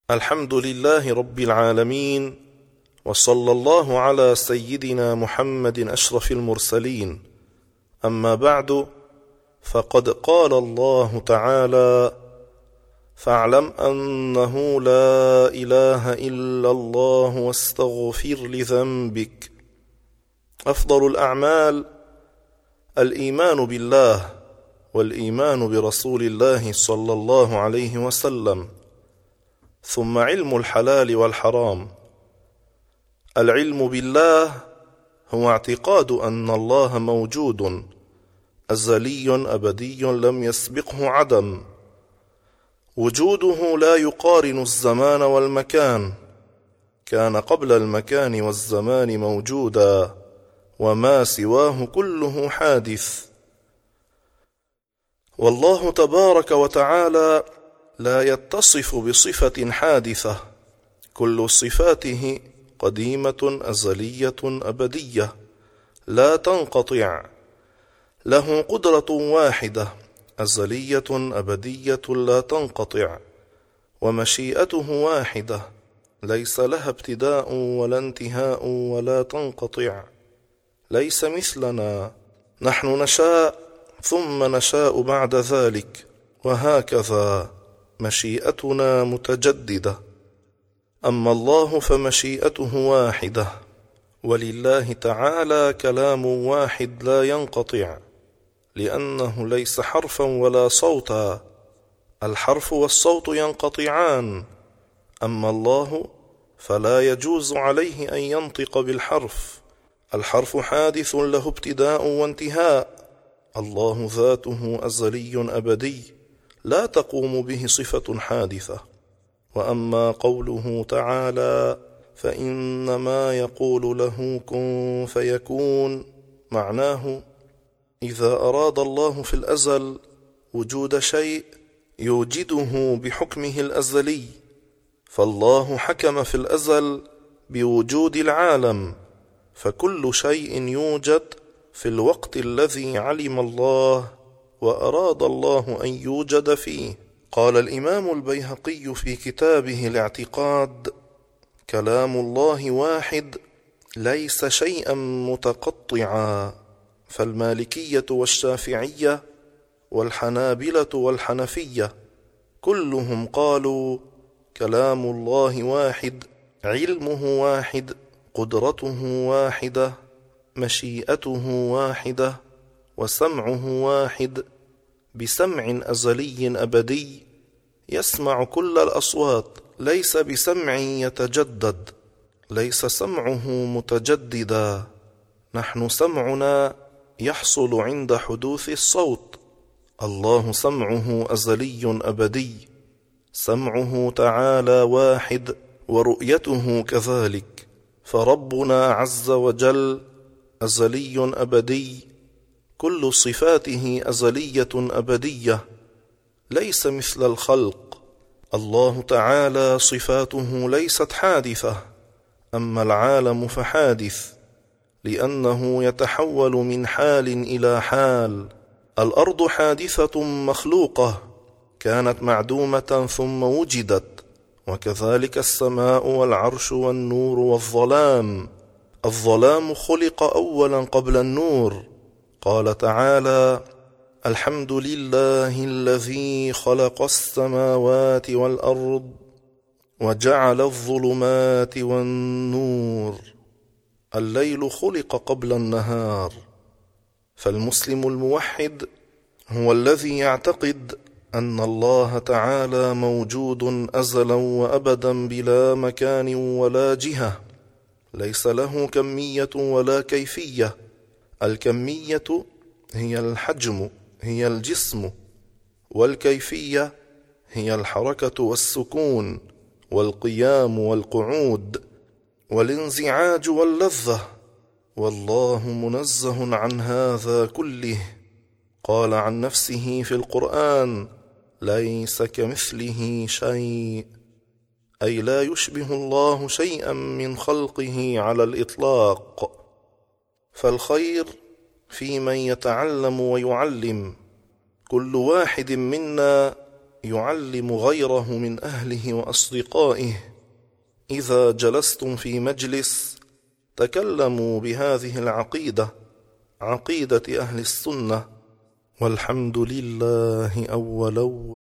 الحمد لله رب العالمين، وصلى الله على سيدنا محمد أشرف المرسلين. أما بعد، فقد قال الله تعالى: فاعلم أنه لا إله إلا الله واستغفر لذنبك. أفضل الأعمال الإيمان بالله والإيمان برسول الله صلى الله عليه وسلم، ثم علم الحلال والحرام. العلم بالله هو اعتقاد أن الله موجود أزلي أبدي لم يسبقه عدم، وجوده لا يقارن الزمان والمكان، كان قبل المكان والزمان موجودا، وما سواه كله حادث. والله تبارك وتعالى لا يتصف بصفة حادثة، كل صفاته قديمة أزلية أبدية لا تنقطع، له قدرة واحدة أزلية أبدية لا تنقطع، ومشيئته واحدة ليس لها ابتداء ولا انتهاء ولا تنقطع، ليس مثلنا، نحن نشاء ثم نشاء بعد ذلك، وهكذا مشيئتنا متجددة. أما الله فمشيئته واحدة، ولله تعالى كلام واحد لا ينقطع، لأنه ليس حرفا ولا صوتا، الحرف والصوت ينقطعان، أما الله فلا يجوز عليه أن ينطق بالحرف، الحرف حادث له ابتداء وانتهاء، الله ذاته أزلي أبدي لا تقوم به صفة حادثة. وأما قوله تعالى: فإنما يقول له كن فيكون، معناه إذا أراد الله في الأزل وجود شيء يوجده بحكمه الأزلي، فالله حكم في الأزل بوجود العالم، فكل شيء يوجد في الوقت الذي علم الله وأراد الله أن يوجد فيه. قال الإمام البيهقي في كتابه الاعتقاد: كلام الله واحد ليس شيئا متقطعا. فالمالكية والشافعية والحنابلة والحنفية كلهم قالوا: كلام الله واحد، علمه واحد، قدرته واحدة، مشيئته واحدة، وسمعه واحد، بسمع أزلي أبدي يسمع كل الأصوات، ليس بسمع يتجدد، ليس سمعه متجددا، نحن سمعنا يحصل عند حدوث الصوت، الله سمعه أزلي أبدي، سمعه تعالى واحد، ورؤيته كذلك، فربنا عز وجل أزلي أبدي، كل صفاته أزلية أبدية، ليس مثل الخلق. الله تعالى صفاته ليست حادثة، أما العالم فحادث، لأنه يتحول من حال إلى حال. الأرض حادثة مخلوقة، كانت معدومة ثم وجدت، وكذلك السماء والعرش والنور والظلام. الظلام خلق أولا قبل النور. قال تعالى: الحمد لله الذي خلق السماوات والأرض وجعل الظلمات والنور. الليل خلق قبل النهار. فالمسلم الموحد هو الذي يعتقد أن الله تعالى موجود أزلا وأبدا بلا مكان ولا جهة، ليس له كمية ولا كيفية. الكمية هي الحجم، هي الجسم، والكيفية هي الحركة والسكون والقيام والقعود والانزعاج واللذة، والله منزه عن هذا كله. قال عن نفسه في القرآن: ليس كمثله شيء، أي لا يشبه الله شيئا من خلقه على الإطلاق. فالخير في من يتعلم ويعلم، كل واحد منا يعلم غيره من أهله وأصدقائه: إذا جلستم في مجلس تكلموا بهذه العقيدة، عقيدة أهل السنة، والحمد لله أولا